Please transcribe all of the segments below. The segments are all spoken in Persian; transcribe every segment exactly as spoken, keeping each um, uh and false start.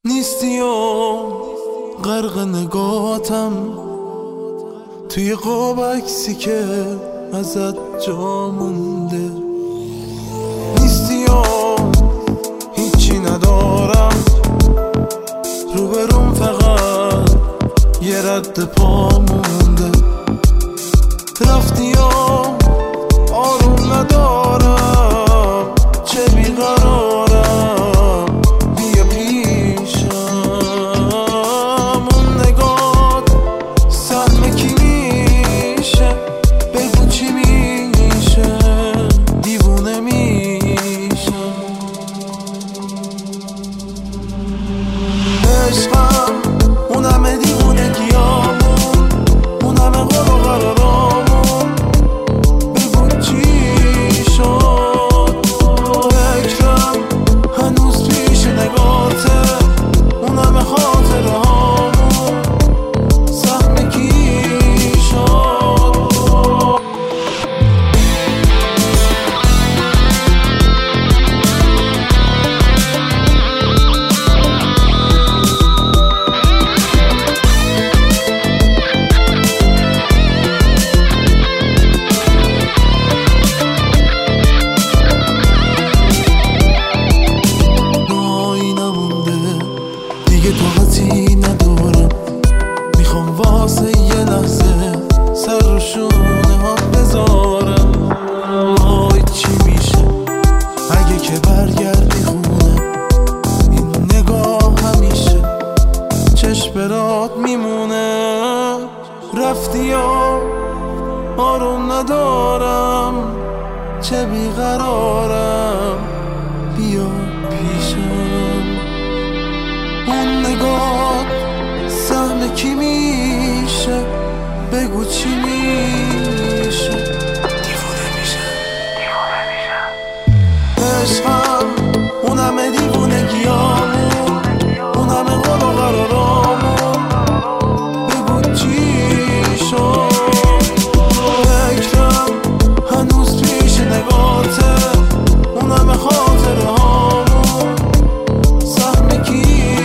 نیستی و غرق نگاتم توی قاب عکسی که ازت جا مونده. نیستی و هیچی ندارم روبروم، فقط یه رد پا مونده. رفتی و آروم ندارم، چه بیقرارم، بیا پیشم. اون نگات سهم کی میشه؟ بگو چی میشه؟ دیوونه میشم. عشقم اون همه دیوونگیامون، اون همه قول و قرارامون، بگو چی شد؟ فکرم هنوز پیش نگاته، اون همه خاطره هامون، سهم کی شد؟ دیگه طاقتی ندارم، میخوام واسه یه لحظه سر رو شونه ها بذارم. وای چی میشه اگه که برگردی خونه؟ این نگاه همیشه چشم برات میمونه. رفتی یا آروم ندارم، چه بیقرارم، بیا پیشم. اون نگاه سهم کی میشه؟ بگو چی میشه؟ دیوونه میشه. عشقم اون همه دیوونگیامون، اون همه قول و قرارامون، بگو چی شد؟ فکرم هنوز پیش نگاته، اون همه خاطره هامون، سهم کی؟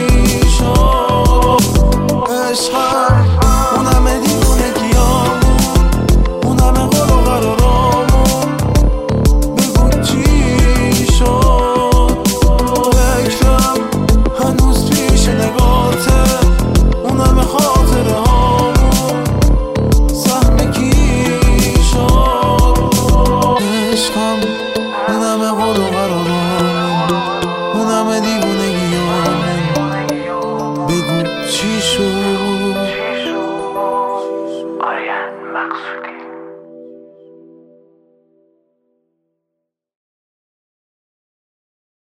عشقم اون همه دیوونگیامون، اون همه قول و قرارامون، بگو چی شد؟ فکرم هنوز پیش نگاته، اون همه خاطره هامون، سهم کی شد؟ عشقم اون همه قول و قرارامون، اون همه دیوونگیامون، بگو چی شد؟ آریان مقصودی.